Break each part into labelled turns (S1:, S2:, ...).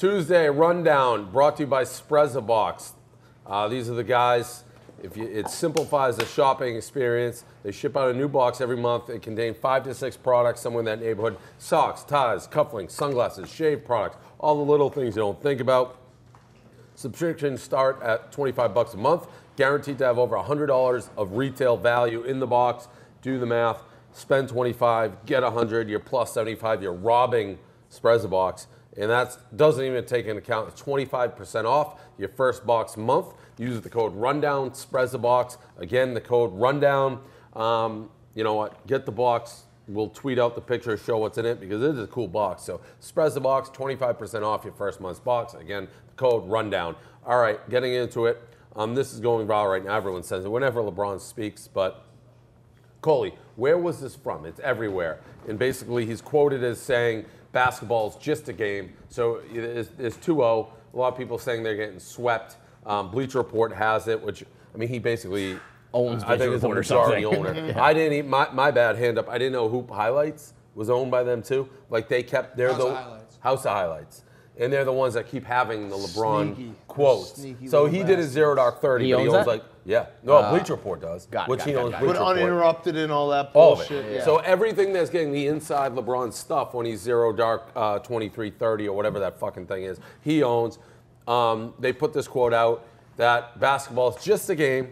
S1: Tuesday rundown brought to you by Sprezzabox. These are the guys. It simplifies the shopping experience. They ship out a new box every month. It contains 5 to 6 products somewhere in that neighborhood. Socks, ties, cufflinks, sunglasses, shave products, all the little things you don't think about. Subscriptions start at $25 a month. Guaranteed to have over $100 of retail value in the box. Do the math. Spend $25, get $100. You're plus $75. You're robbing Sprezzabox. And that doesn't even take into account 25% off your first box month. Use the code RUNDOWN, Sprezzabox. Again, the code RUNDOWN. You know what? Get the box. We'll tweet out the picture, show what's in it, because it is a cool box. So Sprezzabox, 25% off your first month's box. Again, the code RUNDOWN. All right, getting into it. This is going viral right now. Everyone says it whenever LeBron speaks. But, Coley, where was this from? It's everywhere. And basically, he's quoted as saying, basketball is just a game. So it's 2-0. A lot of people saying they're getting swept. Bleacher Report has it, which, I mean, he basically
S2: owns
S1: I think it's a majority owner. Yeah. I didn't even, my bad, hand up. I didn't know Hoop Highlights was owned by them too. Like they kept, they're House of Highlights. And they're the ones that keep having the LeBron quotes. So he did a Zero Dark 30,
S2: he
S1: but he owns
S2: that?
S1: like, yeah. No, Bleacher Report does.
S3: But uninterrupted and all that bullshit.
S1: All of it.
S3: Yeah.
S1: So everything that's getting the inside LeBron stuff when he's Zero Dark 2330 or whatever that fucking thing is, he owns. They put this quote out that basketball is just a game,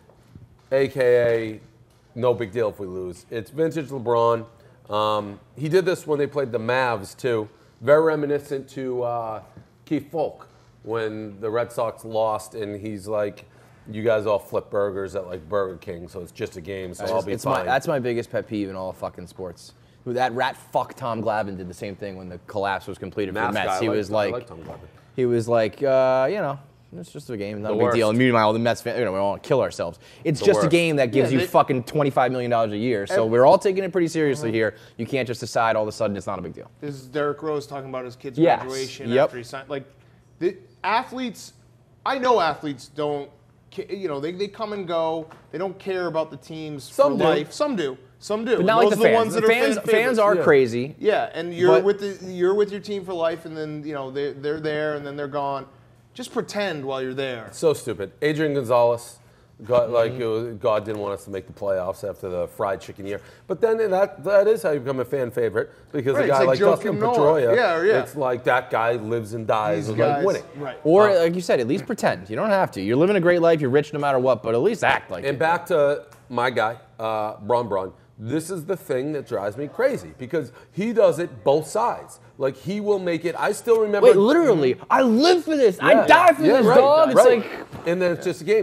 S1: AKA no big deal if we lose. It's vintage LeBron. He did this when they played the Mavs too. Very reminiscent to Keith Folk when the Red Sox lost, and he's like, you guys all flip burgers at like Burger King, so it's just a game, so I'll be fine.
S2: That's my biggest pet peeve in all of fucking sports. That rat fuck Tom Glavine did the same thing when the collapse was completed for the Mets. He was like, you know, it's just a game, not a big deal. And meanwhile, the Mets fans, we don't want to kill ourselves. It's just a game that gives you fucking $25 million a year. So we're all taking it pretty seriously here. You can't just decide all of a sudden it's not a big deal.
S3: This is Derrick Rose talking about his kid's graduation after he signed. Like, the athletes, I know athletes don't, you know, they come and go. They don't care about the teams for life. Some do. Some do.
S2: But not like the fans. The fans are crazy.
S3: Yeah, and you're with your team for life, and then you know they're there, and then they're gone. Just pretend while you're there.
S1: So stupid. Adrian Gonzalez, God didn't want us to make the playoffs after the fried chicken year. But then that is how you become a fan favorite, because a guy like Dustin Pedroia, it's like that guy lives and dies with like winning.
S3: Right.
S2: Or like you said, at least pretend. You don't have to. You're living a great life. You're rich no matter what, but at least act like it.
S1: And back to my guy, Bron. This is the thing that drives me crazy, because he does it both sides. Like, he will make it. I still remember.
S2: Wait, literally, I live for this. I die for this, dog. It's like.
S1: And then it's just a game.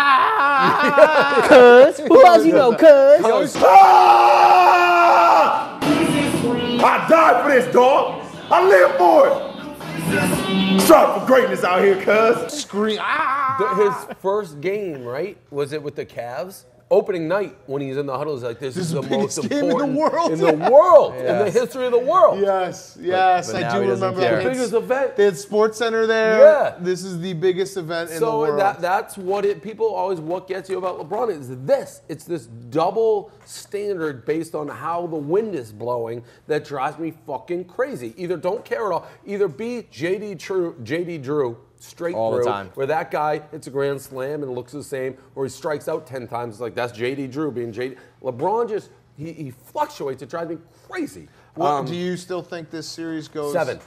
S2: Cuz. Who else you know, cuz?
S4: I died for this, dog. I live for it. Strive for greatness out here, cuz.
S3: Scream.
S1: His first game, right? Was it with the Cavs? Opening night when he's in the huddle is like, this is the most important
S3: game
S1: in the world, in the history of the world.
S3: Yes, I do remember that.
S1: The biggest event.
S3: They had Sports Center there.
S1: Yeah.
S3: This is the biggest event in the world.
S1: So that's what people always, what gets you about LeBron is this. It's this double standard based on how the wind is blowing that drives me fucking crazy. Either don't care at all, either be JD Drew, straight
S2: all
S1: through,
S2: the time.
S1: where that guy hits a grand slam and looks the same, or he strikes out 10 times. It's like, that's JD Drew being JD. LeBron just, he fluctuates. It drives me crazy.
S3: Do you still think this series goes
S1: 7?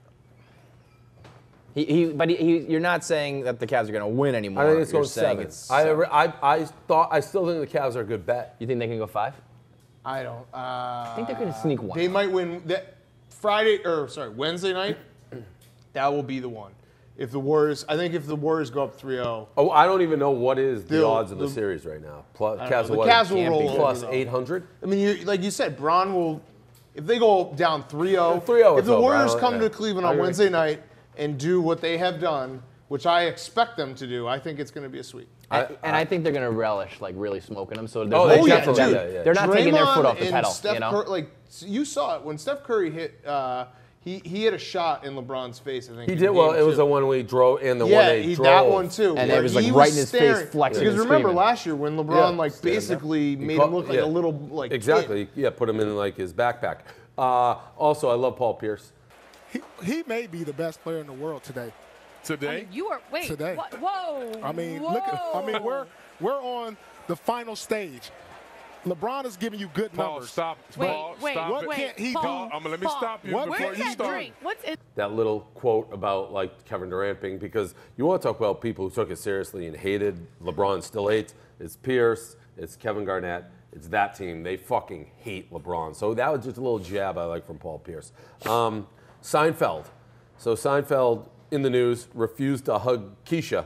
S2: You're not saying that the Cavs are going to win anymore.
S1: I think it's going 7. I still think the Cavs are a good bet.
S2: You think they can go 5?
S3: I don't.
S2: I think they're going to sneak 1.
S3: They might win Wednesday night. That will be the one. If the Warriors go up 3-0.
S1: Oh, I don't even know what is the odds of the series right now.
S3: Cavs will roll
S1: plus 800.
S3: I mean, like you said, Bron will. If they go down 3-0,
S1: 3-0,
S3: if the Warriors come to Cleveland on Wednesday night and do what they have done, which I expect them to do, I think it's going to be a sweep.
S2: I think they're going to relish like really smoking them. So
S3: they're
S2: not taking their foot off the pedal.
S3: You saw it when Steph Curry hit. He had a shot in LeBron's face, I think.
S1: He did well. It was the one we drove, and the one they drove.
S3: That one too.
S2: And it was like right in his face, flexing.
S3: Because remember last year when LeBron basically made him look like a little
S1: exactly.
S3: kid.
S1: Yeah, put him in like his backpack. Also, I love Paul Pierce.
S5: he may be the best player in the world today.
S6: Today?
S5: Today.
S6: Whoa.
S5: I mean, look. We're on the final stage. LeBron is giving you good numbers.
S6: Stop.
S5: What can't he do?
S6: Let me stop you before you start.
S1: That little quote about like Kevin Durant being, because you want to talk about people who took it seriously and hated LeBron still hates. It's Pierce, it's Kevin Garnett, it's that team. They fucking hate LeBron. So that was just a little jab I like from Paul Pierce. Seinfeld. So Seinfeld in the news refused to hug Kesha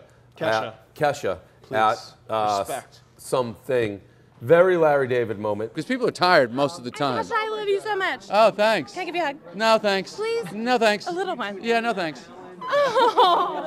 S1: at something. Very Larry David moment.
S7: Because people are tired most of the time.
S8: I love you so much.
S7: Oh, thanks.
S8: Can I give you a hug?
S7: No, thanks.
S8: Please?
S7: No, thanks.
S8: A little one.
S7: Yeah, no, thanks.
S8: Oh.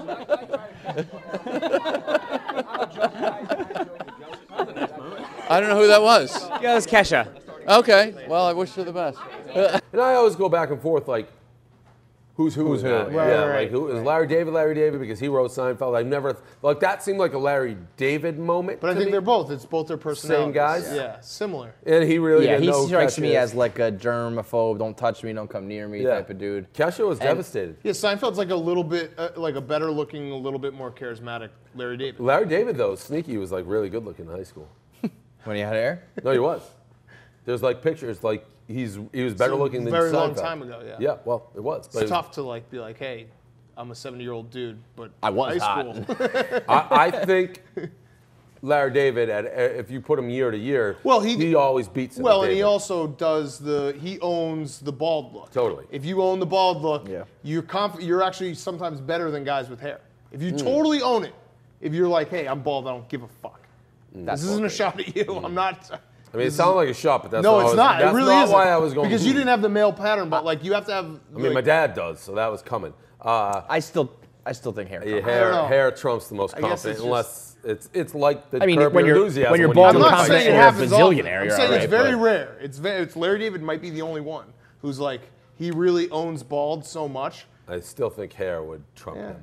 S7: I don't know who that was.
S2: Yeah, that's Kesha.
S7: Okay. Well, I wish her the best.
S1: And I always go back and forth like, who's who?
S3: Right.
S1: Like who is Larry David because he wrote Seinfeld. I've never like that seemed like a Larry David moment.
S3: But I think they're both. It's both their personalities.
S1: Same guys.
S3: Yeah, similar.
S1: And he really
S2: he
S1: didn't know
S2: strikes
S1: Kesha
S2: me
S1: is.
S2: as like a germaphobe. Don't touch me. Don't come near me type of dude.
S1: Kesha was devastated.
S3: Yeah, Seinfeld's like a little bit like a better looking, a little bit more charismatic Larry David.
S1: Larry David though, sneaky, was like really good looking in high school.
S2: When he had hair?
S1: No, he was. There's like pictures like he was better looking than
S3: very
S1: Seinfeld.
S3: long time ago. Yeah.
S1: Yeah, well, it was.
S3: It's tough to like be like, hey, I'm a 70-year-old dude, but
S2: I was
S3: high
S2: hot.
S3: school.
S1: I think Larry David, if you put him year to year, he always beats him.
S3: Well, and he also does he owns the bald look.
S1: Totally.
S3: If you own the bald look, you're actually sometimes better than guys with hair. If you totally own it, if you're like, hey, I'm bald, I don't give a fuck. This isn't a shot at you. I'm not.
S1: I mean, it sounded like a shot, but that's
S3: no,
S1: not
S3: it's not.
S1: That's
S3: it really
S1: not
S3: isn't.
S1: why I was going.
S3: Because you didn't have the male pattern, but like you have to have.
S1: I mean, my dad does, so that was coming.
S2: I still think hair.
S1: Hair trumps the most confident, unless it's like the
S2: when you're
S1: enthusiasm.
S2: when you're bald,
S3: I'm not saying it happens often.
S2: bazillionaire.
S3: I'm saying it's very rare. It's Larry David might be the only one who's like he really owns bald so much.
S1: I still think hair would trump him.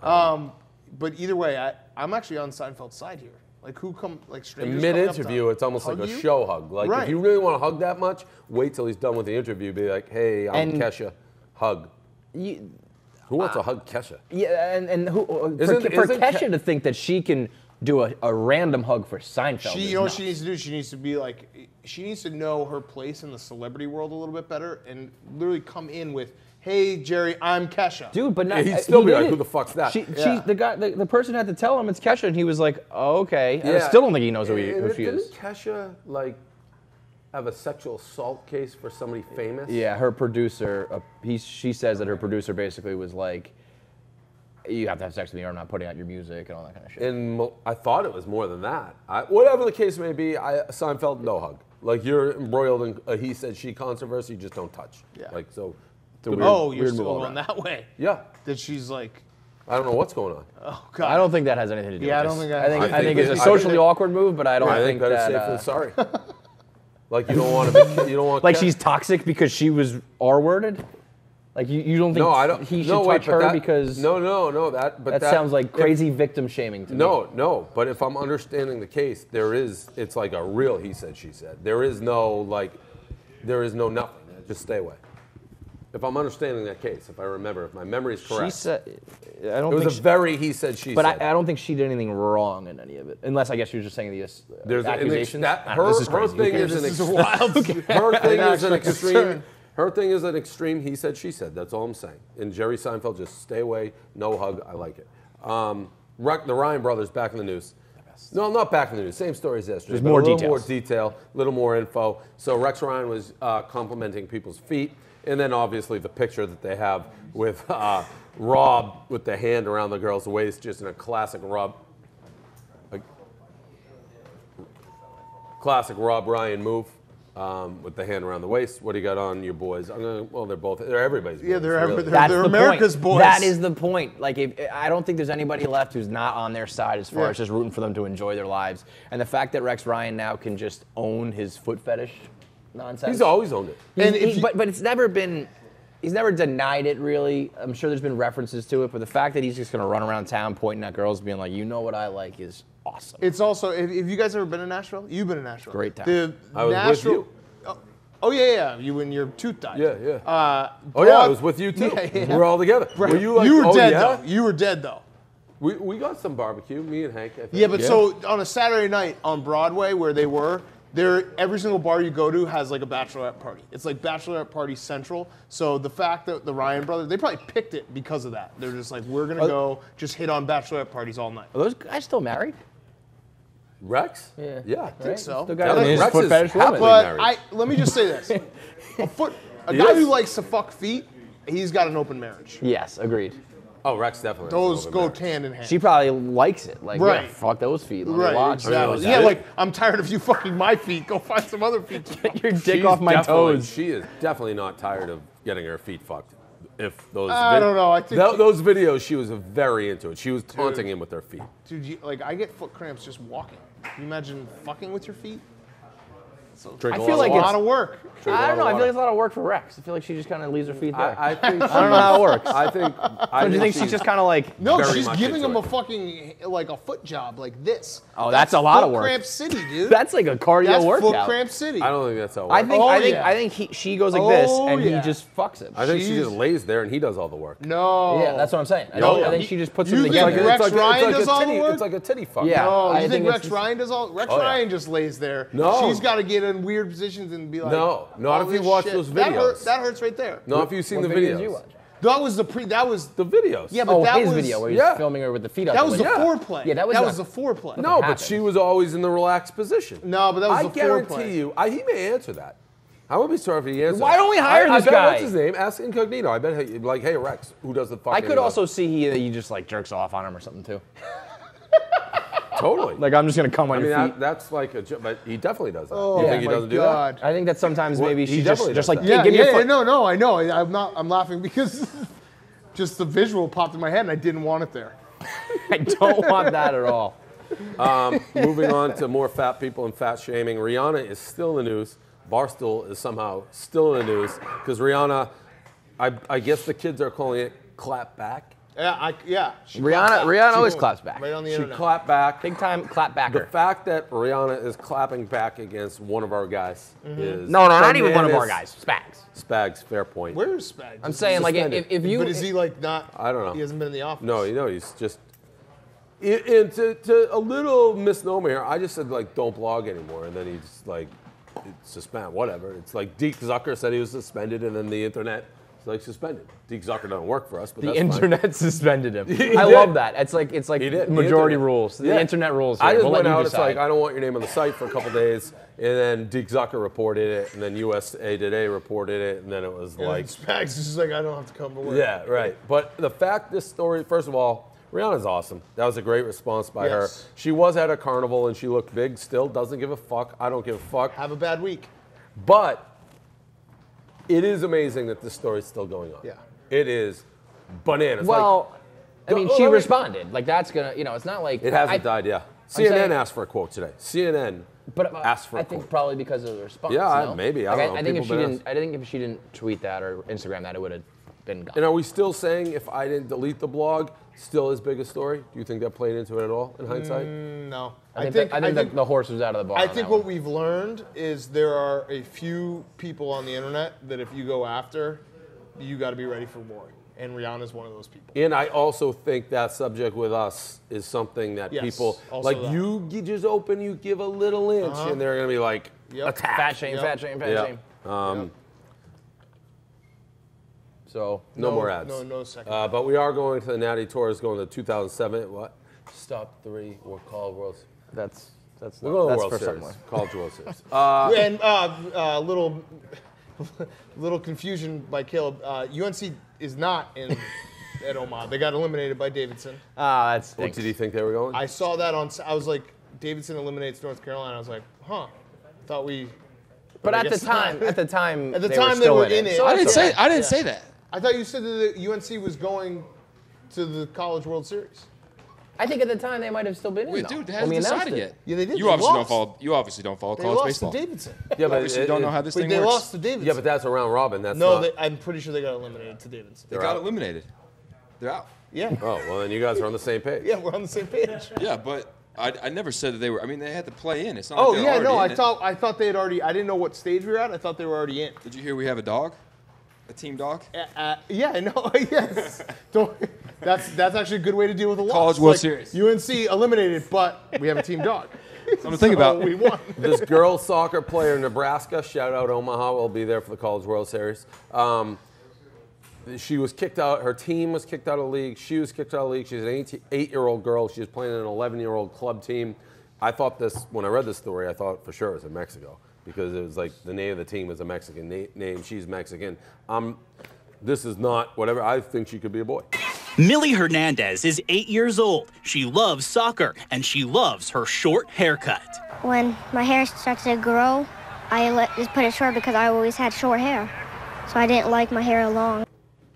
S3: But either way, I'm actually on Seinfeld's side here. Like who strangers?
S1: In mid-interview, it's almost like a show hug. Like if you really want to hug that much, wait till he's done with the interview. Be like, hey, I'm Kesha, hug. Who wants to hug Kesha?
S2: Yeah, and for Kesha to think that she can do a random hug for Seinfeld.
S3: You know what she needs to do? She needs to be like, she needs to know her place in the celebrity world a little bit better, and literally come in with, "Hey Jerry, I'm Kesha."
S2: Dude, but not,
S1: he'd still be like, "Who the fuck's that?"
S2: The person had to tell him it's Kesha, and he was like, "Oh, okay." And I still don't think he knows who she is.
S1: Didn't Kesha have a sexual assault case for somebody famous?
S2: Yeah, her producer. She says that her producer basically was like, "You have to have sex with me, or I'm not putting out your music," and all that kind of shit.
S1: And I thought it was more than that. Whatever the case may be, Seinfeld, no hug. Like you're embroiled in a he said she controversy, you just don't touch.
S3: Yeah.
S1: Like so.
S3: You're still going that way.
S1: Yeah.
S3: That she's like.
S1: I don't know what's going on.
S3: Oh God.
S2: I don't think that has anything to do.
S3: Yeah,
S2: with
S3: I don't
S2: this.
S3: think.
S2: I think it's a socially awkward move, but I don't think
S1: better
S2: that.
S1: safe than sorry. Like you don't want to. You don't want.
S2: Like she's toxic because she was R-worded. Like you don't think he should touch her because
S1: no that
S2: sounds like crazy victim shaming to me.
S1: No, but if I'm understanding the case, it's like a real he said she said. There is no nothing. Just stay away. If I'm understanding that case, if I remember, if my memory is correct.
S2: She said,
S1: it was a very he said she said.
S2: But I don't think she did anything wrong in any of it, unless I guess you were just saying the accusations.
S1: Her thing is an extreme he said she said. That's all I'm saying. And Jerry Seinfeld, just stay away, no hug. I like it. The Ryan brothers back in the news. No, not back in the news. Same story as yesterday.
S2: There's more
S1: details.
S2: details.
S1: More detail, a little more info. So Rex Ryan was complimenting people's feet. And then obviously the picture that they have with Rob with the hand around the girl's waist, just in a classic Rob Ryan move with the hand around the waist. What do you got on your boys? They're everybody's boys.
S3: Yeah, they're
S2: the
S3: America's boys.
S2: That is the point. Like, I don't think there's anybody left who's not on their side as far as just rooting for them to enjoy their lives. And the fact that Rex Ryan now can just own his foot fetish nonsense.
S1: He's always owned it.
S2: But it's never been. He's never denied it, really. I'm sure there's been references to it, but the fact that he's just going to run around town pointing at girls, being like, "You know what I like," is awesome.
S3: It's also, if you guys ever been to Nashville, you've been to Nashville.
S2: Great town.
S1: I was with you.
S3: Oh yeah. You when your tooth died.
S1: Yeah. I was with you too.
S3: Yeah.
S1: We were all together. Were you like,
S3: you were dead
S1: yeah?
S3: though. You were dead though.
S1: We got some barbecue, me and Hank. I think.
S3: Yeah, but so on a Saturday night on Broadway where they were, every single bar you go to has like a bachelorette party. It's like bachelorette party central. So the fact that the Ryan brothers, they probably picked it because of that. They're just like, we're gonna go just hit on bachelorette parties all night.
S2: Are those guys still married?
S1: Rex?
S2: Yeah.
S1: Yeah.
S3: I think so.
S2: Still got his
S1: Rex
S2: foot
S1: is
S2: fetish woman.
S1: happily
S3: But
S1: married.
S3: let me just say this: a
S1: He
S3: guy
S1: is.
S3: who likes to fuck feet, he's got an open marriage.
S2: Yes, agreed.
S1: Oh, Rex definitely.
S3: Those go hand in hand.
S2: She probably likes it. Like,
S3: Right.
S2: yeah, fuck those feet. Let me
S3: Right,
S2: watch.
S3: exactly.
S1: is
S3: Yeah,
S1: that
S3: like
S1: it?
S3: I'm tired of you fucking my feet. Go find some other feet. To
S2: Get your dick
S1: She's
S2: off my
S1: definitely-
S2: toes.
S1: She is definitely not tired of getting her feet fucked. If those,
S3: I don't know, I think
S1: those videos, she was very into it. She was taunting him with her feet.
S3: Dude, I get foot cramps just walking. Can you imagine fucking with your feet?
S1: Drink
S2: I
S1: a
S2: feel
S1: lot
S2: like
S1: of
S3: A
S2: it's-
S3: lot of work.
S2: I don't know. I feel like it's a lot of work for Rex. I feel like she just kind of leaves her feet there.
S1: I think.
S2: I don't know how it works.
S1: I think.
S2: So do you think she's just kind of like?
S3: No,
S1: Very
S3: she's
S1: much
S3: giving
S1: into
S3: him a
S1: it.
S3: fucking like a foot job like this.
S2: Oh, that's a lot of
S3: Foot
S2: work.
S3: cramp city, dude.
S2: That's like a cardio
S3: That's
S2: workout.
S3: foot cramp city.
S1: I don't think that's how it
S2: I
S1: works.
S2: think.
S3: Oh,
S2: I think.
S3: yeah.
S2: I think she goes like this,
S3: Oh,
S2: and
S3: yeah.
S2: he just fucks it.
S1: I think she
S3: She's-
S1: just lays there and he does all the work.
S3: No.
S2: Yeah, that's what I'm saying. I,
S3: No,
S2: I think she just puts
S3: you
S2: them
S3: think
S2: together.
S3: Rex Ryan does all the
S1: titty,
S3: work?
S1: It's like a titty fuck.
S2: Yeah.
S3: No,
S2: I
S3: you think
S2: think
S3: Rex
S2: it's-
S3: Ryan does all? Rex
S1: Oh, yeah.
S3: Ryan just lays there.
S1: No.
S3: She's got to get in weird positions and be like.
S1: No, not
S3: all
S1: if you
S3: this
S1: watch
S3: shit.
S1: those
S3: That
S1: videos.
S3: That hurts right there.
S1: No, if you've seen the
S2: What video did you
S1: videos.
S2: watch?
S3: That was That was
S1: The videos.
S3: Yeah, but
S2: Oh,
S3: that
S2: his
S3: was
S2: video where he's
S1: yeah.
S2: filming her with the feet up.
S3: that was the
S1: Yeah.
S3: foreplay.
S2: Yeah, that was
S3: the foreplay.
S1: No, but
S2: happened.
S1: she was always in the relaxed position.
S3: No, but that was
S1: I
S3: the
S1: guarantee
S3: foreplay.
S1: you, he may answer that. I wouldn't be sorry if he answered.
S2: Why don't we hire
S1: I
S2: this
S1: bet,
S2: guy?
S1: What's his name? Ask Incognito. I bet he'd be like, hey Rex, who does the fucking?
S2: I could also see he just like jerks off on him or something too.
S1: totally.
S2: Like I'm just gonna come on
S1: I mean,
S2: your feet.
S1: that's like a joke, but he definitely does that.
S3: Oh,
S1: you think he
S3: my
S1: doesn't do
S3: God.
S2: I think that sometimes
S1: Well,
S2: maybe
S1: he
S2: she
S1: definitely
S2: just
S1: does
S2: like
S1: that.
S3: Yeah,
S2: give me your foot.
S3: no, I know. I'm laughing because just the visual popped in my head and I didn't want it there.
S2: I don't want that at all.
S1: Moving on to more fat people and fat shaming. Rihanna is still in the news. Barstool is somehow still in the news because Rihanna, I guess the kids are calling it clap back.
S3: Yeah. She
S2: Rihanna
S3: clapped back.
S2: Rihanna
S3: She
S2: always
S3: went
S2: claps back.
S3: Right on the
S1: She
S3: internet.
S1: clapped back.
S2: Big time clap
S1: The
S2: backer.
S1: fact that Rihanna is clapping back against one of our guys is
S2: No, not even one of our
S1: tremendous.
S2: guys. Spags.
S1: Spags, fair point.
S3: Where is Spags?
S2: I'm saying like if you.
S3: But is he like not?
S1: I don't know.
S3: He hasn't been in the office.
S1: No, he's just. And to a little misnomer here, I just said like don't blog anymore, and then he's like suspend whatever. It's like Deke Zucker said he was suspended, and then the internet is like suspended. Deke Zucker doesn't work for us, but
S2: The
S1: that's fine.
S2: internet suspended him.
S1: He
S2: I
S1: did.
S2: love that. It's like
S1: He did. The
S2: majority
S1: internet.
S2: rules.
S1: Yeah.
S2: The internet rules.
S1: I
S2: here.
S1: just
S2: We'll
S1: went
S2: let you
S1: out. It's
S2: decide.
S1: like I don't want your name on the site for a couple days, and then Deke Zucker reported it, and then USA Today reported it, and then it was
S3: And
S1: like,
S3: Spags is just like I don't have to come to work.
S1: yeah, right. But the fact this story, first of all, Rihanna's awesome. That was a great response by her.
S3: Yes.
S1: She was at a carnival and she looked big. Still doesn't give a fuck. I don't give a fuck.
S3: Have a bad week.
S1: But it is amazing that this story is still going on.
S3: Yeah.
S1: It is bananas.
S2: Well, I mean, she
S1: let me-
S2: responded. Like that's gonna, it's not like
S1: It hasn't
S2: I-
S1: died, yeah.
S2: I'm
S1: CNN
S2: saying-
S1: asked for a quote today. CNN
S2: But
S1: asked for a
S2: I think
S1: quote.
S2: probably because of the response.
S1: Yeah,
S2: no?
S1: maybe. I
S2: Like,
S1: don't know.
S2: I think if she
S1: People been
S2: didn't, I think if she didn't tweet that or Instagram that, it would have been gone.
S1: And are we still saying if I didn't delete the blog, still as big a story? Do you think that played into it at all in hindsight?
S3: No.
S2: I think the horse was out of the barn.
S3: I
S2: on
S3: think
S2: that
S3: what
S2: one.
S3: we've learned is there are a few people on the internet that if you go after, you got to be ready for war. And Rihanna's one of those people.
S1: And I also think that subject with us is something that
S3: Yes,
S1: people,
S3: also
S1: like
S3: that.
S1: you just open, you give a little inch, and they're going to be like,
S3: Yep.
S1: attack.
S2: fat shame,
S3: Yep.
S2: fat shame, fat
S1: Yeah.
S2: shame. So
S1: No more ads.
S3: No second.
S1: But we are going to the Natty Tour. Is going to 2007. What? Stop 3. We're called World.
S2: that's
S1: We're going to
S2: that's
S1: World
S2: for
S1: Series.
S2: someone.
S1: College World Series.
S3: and little confusion by Caleb. UNC is not at Omaha. They got eliminated by Davidson.
S2: Ah, that's.
S1: What did you think they were going?
S3: I saw that I was like, Davidson eliminates North Carolina. I was like, huh. Thought we.
S2: But
S3: I
S2: at the
S3: guess
S2: time,
S3: not.
S2: at the time,
S3: At the
S2: they
S3: time
S2: were
S3: they
S2: still
S3: were in it.
S2: So
S7: I
S2: it's
S7: didn't
S2: okay.
S7: say. I didn't say that.
S3: I thought you said that the UNC was going to the College World Series.
S2: I think at the time they might have still been
S7: Wait,
S2: in.
S7: dude,
S2: though.
S7: it hasn't
S2: When we announced
S7: decided
S2: it.
S7: yet.
S3: Yeah, they did.
S7: You
S3: They
S7: obviously
S3: lost.
S7: don't follow. You obviously don't follow
S3: They
S7: college
S3: lost
S7: baseball.
S3: to Davidson.
S1: yeah, but
S7: Obviously, you don't know how this
S3: Wait,
S7: thing
S3: they
S7: works.
S3: lost to Davidson.
S1: Yeah, but that's a round robin. That's
S3: no,
S1: not.
S3: I'm pretty sure they got eliminated to Davidson.
S7: They
S1: They're
S7: got
S1: out.
S7: eliminated. They're out.
S3: Yeah.
S1: Oh, well, then you guys are on the same page.
S3: Yeah, we're on the same page.
S7: Yeah, but
S9: I never said that they were. I mean, they had to play in. It's not.
S3: Oh
S9: like
S3: yeah, no.
S9: I
S3: thought they had already. I didn't know what stage we were at. I thought they were already in.
S9: Did you hear we have a dog? A team dog?
S3: Yeah, no, yes. That's actually a good way to deal with a loss.
S9: College World Series.
S3: UNC eliminated, but we have a team dog.
S9: Something to think about.
S3: We won.
S1: This girls soccer player in Nebraska, shout out Omaha, will be there for the College World Series. She was kicked out. Her team was kicked out of the league. She was kicked out of the league. She's an 8-year-old girl. She was playing in an 11-year-old club team. I thought this, when I read this story, I thought for sure it was in Mexico because it was like the name of the team is a Mexican name. She's Mexican. This is not whatever. I think she could be a boy.
S10: Millie Hernandez is 8 years old. She loves soccer, and she loves her short haircut.
S11: When my hair starts to grow, I just put it short because I always had short hair. So I didn't like my hair long.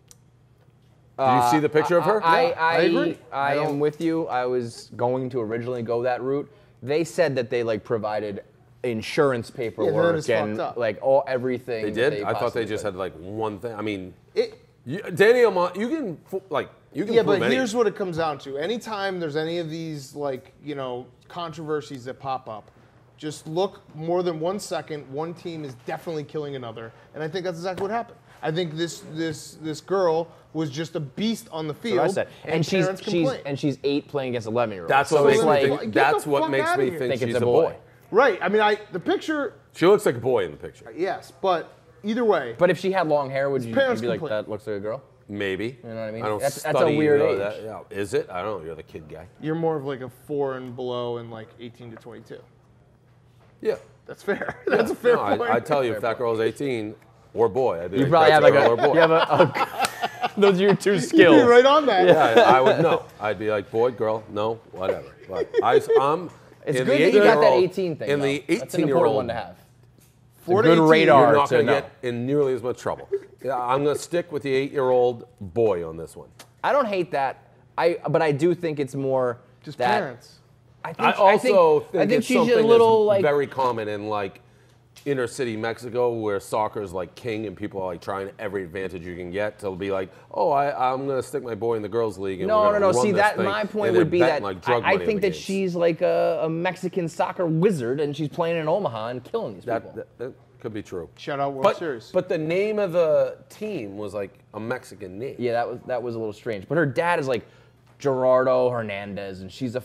S1: Do you see the picture of her?
S2: I agree. I am with you. I was going to originally go that route. They said that they provided insurance paperwork and everything.
S1: They did. I thought they just had one thing. I mean, Danny Almonte, you can
S3: Yeah, but
S1: anything.
S3: here's what it comes down to. Anytime there's any of these controversies that pop up, just look more than 1 second. One team is definitely killing another, and I think that's exactly what happened. I think this girl was just a beast on the field.
S2: That's what I said.
S3: And
S2: she's 8 playing against 11-year-olds.
S1: That's what makes me think. That's what makes me think she's a boy.
S3: Right. I mean, the picture.
S1: She looks like a boy in the picture.
S3: Yes, but either way.
S2: But if she had long hair, would you be like, that looks like a girl?
S1: Maybe.
S2: You know what I mean?
S1: I don't
S2: that's
S1: study
S2: a weird age.
S1: Is it? I don't know. You're the kid guy.
S3: You're more of like a 4 and below and 18 to 22.
S1: Yeah.
S3: That's fair. That's a fair point.
S1: I tell you, if that girl's 18 or boy, I'd be
S2: you probably have
S1: girl or boy.
S2: You have those are your two skills.
S3: You'd be right on that.
S1: Yeah, I would know. I'd be like, boy, girl, no, whatever. But I'm.
S2: It's good that you got that 18 thing.
S1: In the 18-year-old,
S2: that's an important one to have.
S1: For
S2: good radar.
S1: You're not going to get in nearly as much trouble. I'm going to stick with the 8-year-old boy on this one.
S2: I don't hate that. But I do think it's more
S3: just
S2: that
S3: parents.
S1: I think it's
S2: she's
S1: something
S2: a little
S1: that's very common in inner city Mexico where soccer is king and people are trying every advantage you can get to be like, oh, I'm going to stick my boy in the girls league. And
S2: No. See, my point would be that I think that
S1: games.
S2: She's like a Mexican soccer wizard and she's playing in Omaha and killing these people.
S1: That could be true.
S3: Shout out World Series.
S1: But the name of the team was a Mexican name.
S2: Yeah, that was a little strange. But her dad is Gerardo Hernandez, and she's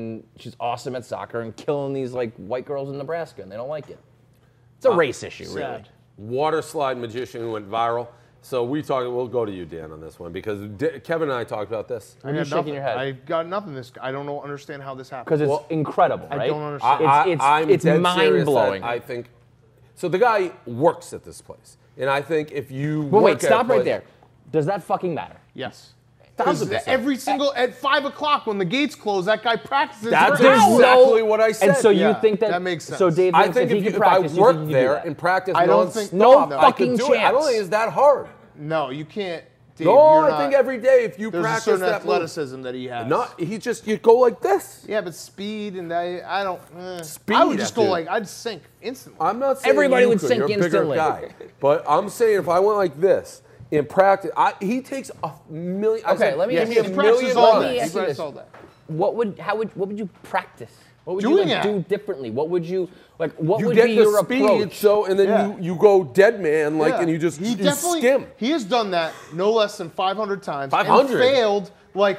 S2: awesome at soccer and killing these white girls in Nebraska, and they don't like it. It's a race issue, really.
S1: Water slide magician who went viral. So we'll go to you, Dan, on this one because Kevin and I talked about this.
S2: You're shaking your head.
S3: I got nothing. I don't understand how this happened.
S2: Because it's incredible, right?
S3: I don't understand.
S2: It's mind-blowing.
S1: I think. So the guy works at this place, and I think if you
S2: wait, stop right there. Does that fucking matter?
S3: Yes.
S1: 1,000%.
S3: Every single at 5 o'clock when the gates close, that guy practices.
S1: That's exactly what I said.
S2: And so you think that
S3: makes sense.
S2: So Dave,
S1: I think
S2: if I
S1: worked there and practiced
S2: non-stop,
S1: no
S2: fucking chance.
S1: I don't think it's that hard.
S3: No, you can't. Dave,
S1: no, I think every day if you practice
S3: there's a certain
S1: that
S3: athleticism that he has.
S1: You go like this.
S3: Yeah, but speed and I don't.
S1: Speed.
S3: I would just go I'd sink instantly.
S1: I'm not saying
S2: everybody would
S1: you're
S2: sink
S1: a bigger
S2: instantly.
S1: Guy, but I'm saying if I went like this in practice, he takes a million.
S2: Okay, let me give you
S3: a million
S2: dollars. What would you practice? What would you do differently? What would you What would be your approach?
S1: So and then you go dead man and you just skim.
S3: He has done that no less than 500 times.
S1: 500
S3: and failed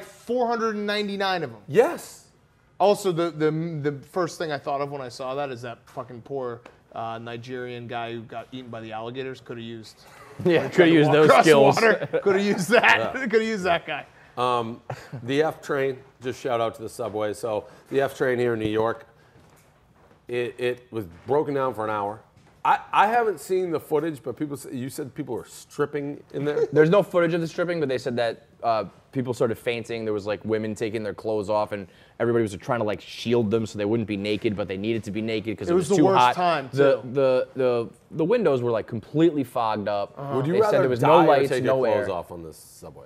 S3: 499 of them.
S1: Yes.
S3: Also, the first thing I thought of when I saw that is that fucking poor Nigerian guy who got eaten by the alligators could have used.
S2: Yeah, could have used those skills.
S3: Could have used that. Could have used that guy.
S1: The F train, just shout out to the subway. So the F train here in New York, it was broken down for an hour. I haven't seen the footage, but you said people were stripping in there?
S2: There's no footage of the stripping, but they said that people started fainting. There was women taking their clothes off, and everybody was trying to shield them so they wouldn't be naked, but they needed to be naked because it was too hot.
S3: Time, too.
S2: The windows were completely fogged up.
S1: Would you
S2: they
S1: rather
S2: said there was
S1: die
S2: no
S1: or
S2: lights,
S1: take
S2: no
S1: your
S2: air.
S1: clothes off on this subway?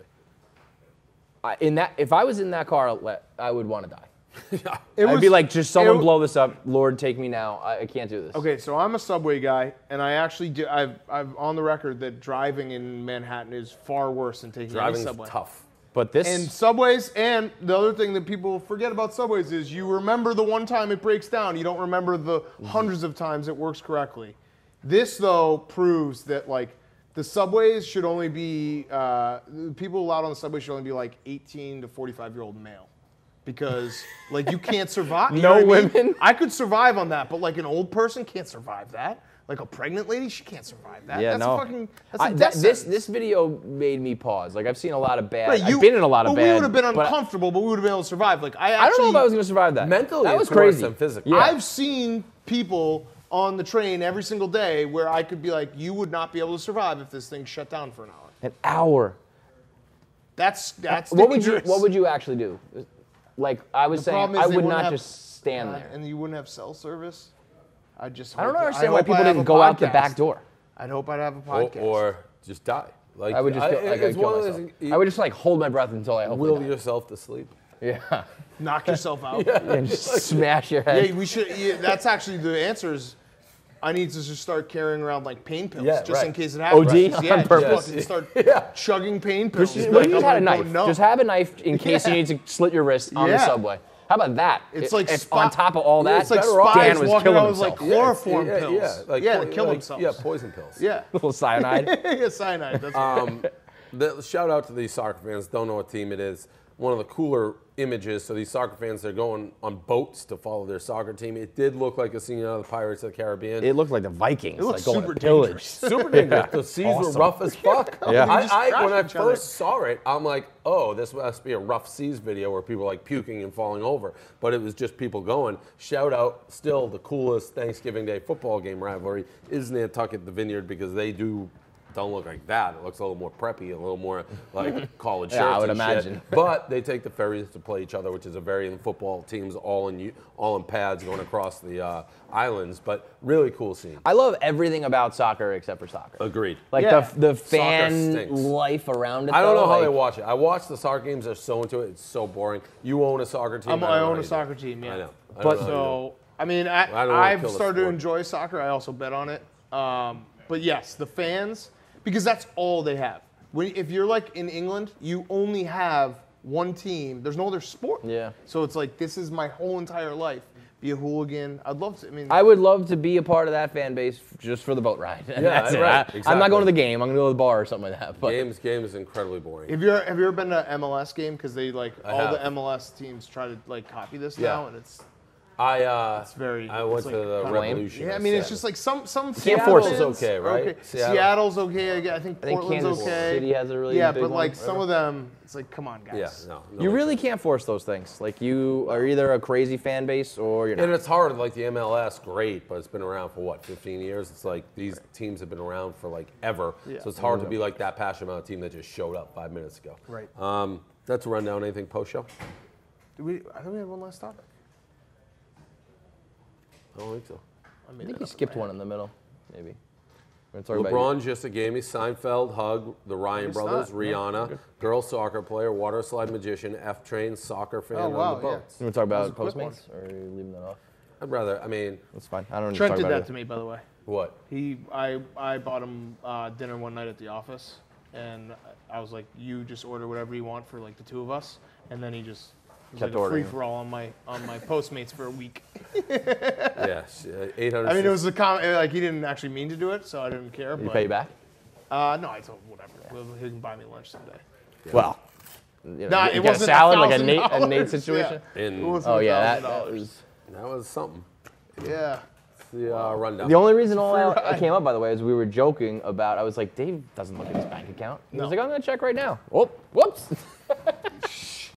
S2: If I was in that car, I would want to die.
S1: Yeah.
S2: I'd be like, just someone blow this up. Lord, take me now. I can't do this.
S3: Okay, so I'm a subway guy, and I actually do. I've on the record that driving in Manhattan is far worse than taking any subway.
S1: Driving's tough.
S2: But this
S3: and Subways, and the other thing that people forget about Subways is you remember the one time it breaks down. You don't remember the hundreds of times it works correctly. This though proves that like the Subways should only be people allowed on the Subway should only be like 18 to 45-year-old male. Because like you can't survive. You
S2: no
S3: know what
S2: women.
S3: I mean? I could survive on that, but like an old person can't survive that. Like a pregnant lady, she can't survive that.
S2: Yeah,
S3: that's
S2: no.
S3: a fucking that's a death
S2: this video made me pause. Like I've seen a lot of bad.
S3: Right,
S2: I've been in a lot of
S3: but
S2: bad.
S3: we would have been
S2: but
S3: uncomfortable, but we would have been able to survive. Like I
S2: don't know if I was going to survive that.
S1: Mentally,
S2: that was
S1: it's worse
S2: crazy.
S1: than physically.
S2: Yeah.
S3: I've seen people on the train every single day where I could be like, you would not be able to survive if this thing shut down for an hour.
S2: An hour.
S3: That's
S2: what
S3: dangerous.
S2: would you actually do? Like I was saying, I would not just stand there.
S3: And you wouldn't have cell service. I
S2: don't understand why people didn't go out the back door.
S3: I'd hope I'd have a podcast.
S1: Or just die. Like
S2: I would just kill myself. I would just like hold my breath until I
S1: will yourself to sleep.
S2: Yeah.
S3: Knock yourself out.
S2: And just smash your head.
S3: Yeah, we should. Yeah, that's actually the answer. Is I need to just start carrying around like pain pills just in case it happens.
S2: OD
S3: Yeah,
S2: on purpose.
S3: Just start chugging pain pills.
S2: What if you just had a knife? Just have a knife in case you need to slit your wrist on the subway. How about that?
S3: It's like
S2: on top of all that,
S3: it's like
S2: Dan
S3: spies
S2: was
S3: walking
S2: killing
S3: around with
S2: himself.
S3: like chloroform pills.
S1: Yeah,
S3: to kill themselves.
S1: Yeah, poison pills.
S3: Yeah,
S2: a little cyanide.
S3: Yeah, cyanide. That's right.
S1: The shout out to these soccer fans. Don't know what team it is. One of the cooler images. So these soccer fans, they're going on boats to follow their soccer team. It did look like a scene out of the Pirates of the Caribbean.
S2: It looked like the Vikings.
S3: It looked
S2: like
S3: super
S2: going
S3: dangerous.
S1: Super dangerous. The seas were rough as fuck.
S2: Yeah.
S1: When I first saw it, I'm like, oh, this must be a rough seas video where people are like puking and falling over. But it was just people going. Shout out, still the coolest Thanksgiving Day football game rivalry is Nantucket, the Vineyard, because they don't look like that. It looks a little more preppy, a little more like college shirts.
S2: I would
S1: and
S2: imagine.
S1: Shit. But they take the ferries to play each other, which is a very football teams all in pads going across the islands. But really cool scene.
S2: I love everything about soccer except for soccer.
S1: Agreed.
S2: Like the fan
S1: stinks.
S2: life around it.
S1: I don't know how
S2: like,
S1: they watch it. I watch the soccer games. They're so into it. It's so boring. You own a soccer team.
S3: I own a soccer team. Yeah.
S1: I know.
S2: But
S3: so I mean, I've started to enjoy soccer. I also bet on it. But yes, the fans. Because that's all they have. If you're like in England, you only have one team. There's no other sport.
S2: Yeah.
S3: So it's like, this is my whole entire life. Be a hooligan. I'd love to.
S2: I would love to be a part of that fan base just for the boat ride.
S1: Yeah,
S2: that's it.
S1: right. Exactly.
S2: I'm not going to the game. I'm going to go to the bar or something like that. But
S1: game is incredibly boring.
S3: Have you ever been to an MLS game? Because they all the MLS teams try to like copy this now, and it's.
S1: I went to
S3: like
S1: the Revolution.
S3: Yeah, I mean, it's just like some
S1: Seattle's okay, right?
S3: Okay. Seattle's okay. I think Portland's
S2: Kansas
S3: okay.
S2: City has a really big
S3: but like
S2: one.
S3: some of them, it's like, come on, guys.
S1: Yeah, no
S2: you really can't force those things. Like you are either a crazy fan base or you're not.
S1: And it's hard. Like the MLS, great, but it's been around for what, 15 years? It's like these teams have been around for like ever.
S3: Yeah.
S1: So it's hard to be like that passionate about a team that just showed up 5 minutes ago.
S3: Right.
S1: That's a rundown. Anything post show?
S3: I think we had one last topic.
S1: I don't think so.
S2: I think we skipped one in the middle, maybe. We're gonna talk
S1: LeBron just gave me Seinfeld, Hug, the Ryan brothers, Rihanna, girl soccer player, water slide magician, F Train, soccer fan on the boats.
S2: You want to talk about Postmates, or are you leaving that off?
S1: I'd rather. I mean,
S2: that's fine. I don't.
S3: Trent did that to me, by the way.
S1: What?
S3: I bought him dinner one night at the office, and I was like, "You just order whatever you want for like the two of us," and then he just. It was
S2: kept
S3: like a
S2: ordering.
S3: free for all on my Postmates for a week.
S1: Yeah, 800.
S3: I mean, it was like he didn't actually mean to do it, so I didn't care.
S2: Did he pay you back?
S3: No, I told him whatever. He can buy me lunch someday.
S2: Yeah. Well,
S3: it
S2: wasn't
S3: wasn't
S2: a salad like
S3: $1,000.
S2: a Nate situation.
S3: Yeah.
S1: That was something.
S3: Yeah.
S1: The rundown.
S2: The only reason I came up, by the way, is we were joking about. I was like, Dave doesn't look at his bank account. He was like, I'm gonna check right now. Whoops.